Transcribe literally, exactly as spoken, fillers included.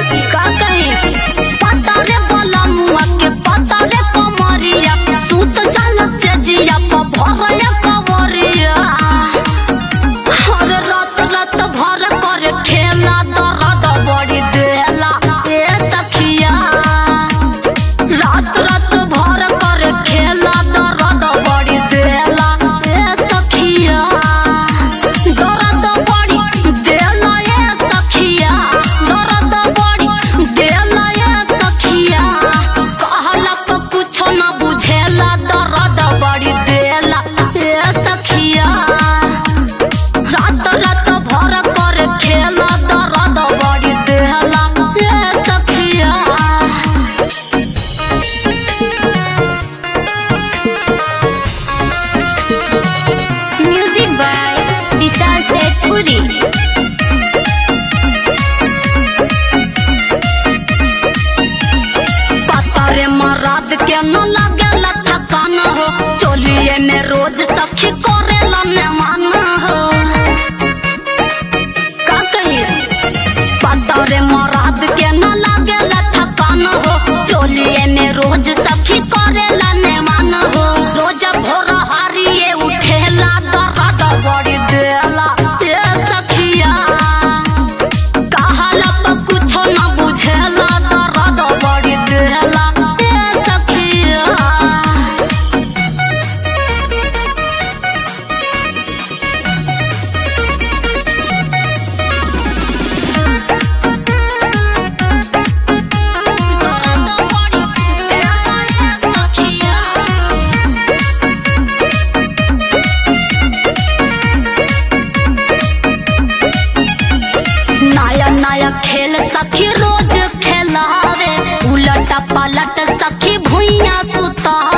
का कही पता रे बोला मुआ के पता रे कमरिया सूत चल से जिया प भरया कवरिया हर रात रात भर कर खेला दर्द बड़ी देला ए सखिया रात रात भर कर खेला दर्द बड़ी देला ए सखिया दर्द बड़ी देला ए सखिया दर्द बड़ी देला ए सखिया कहला तो कुछ न बुझेला दर्द बड़ी देला ए सखिया रात रात भर कर खेला दर्द बड़ी देला ए सखिया म्यूजिक बाय विशाल सेठपुरी। पतरे मराद के न लगेला थकान हो चोलिए में रोज सखी करेला नेमान हो का कहिए पतरे मराद के न लगेला थकान हो चोलिए में रोज सखी करेला नेमान हो रोज भोर हारिए उठेला दर्द बड़ी देला ए सखिया कहला तो कुछ न बुझेला दर्द बड़ी देला ए सखिया दर्द बड़ी देला ए सखिया नया नया खेल सखी रोज खेला रे उलट पलट सखी भुइया सुता